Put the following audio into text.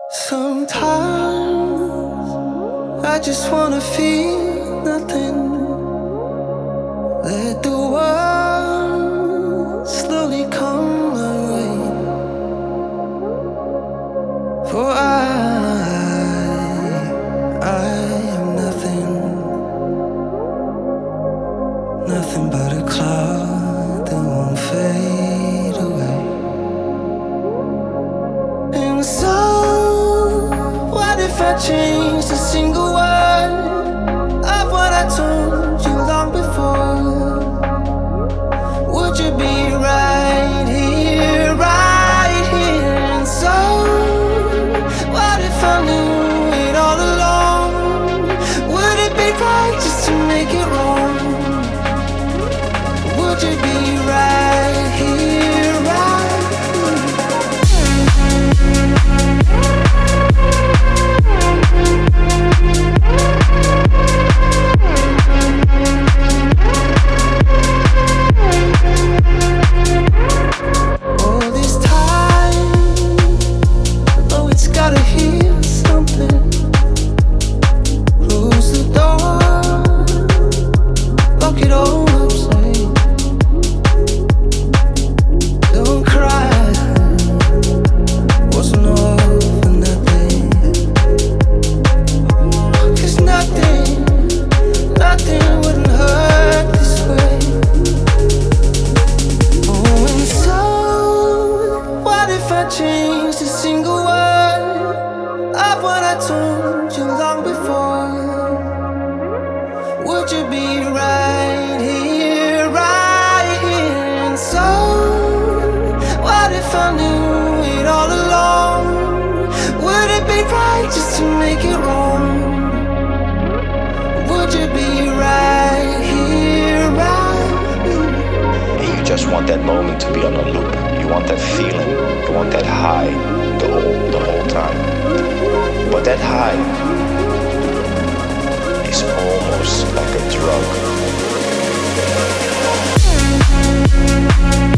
Sometimes I just wanna feel nothing. Let the world slowly come my way. For I am nothing, nothing but a cloud that won't fade away. And so, what if I changed a single word of what I told you long before? Would you be right here, right here? And so, what if I knew it all along? Would it be right just to make it wrong? Would you be right here, right all this time? Oh, it's gotta heal something. Close the door, lock it all up, say, don't cry. Wasn't all for nothing. 'Cause nothing wouldn't hurt this way. Oh, and so, what if I changed a single word of what I told you long before? Would you be right here, right here? And so, what if I knew it all along? Would it be right just to make it wrong? Would you be right here, right here? And you just want that moment to be on a loop. You want that feeling. You want that high the whole time. But that high is almost like a drug.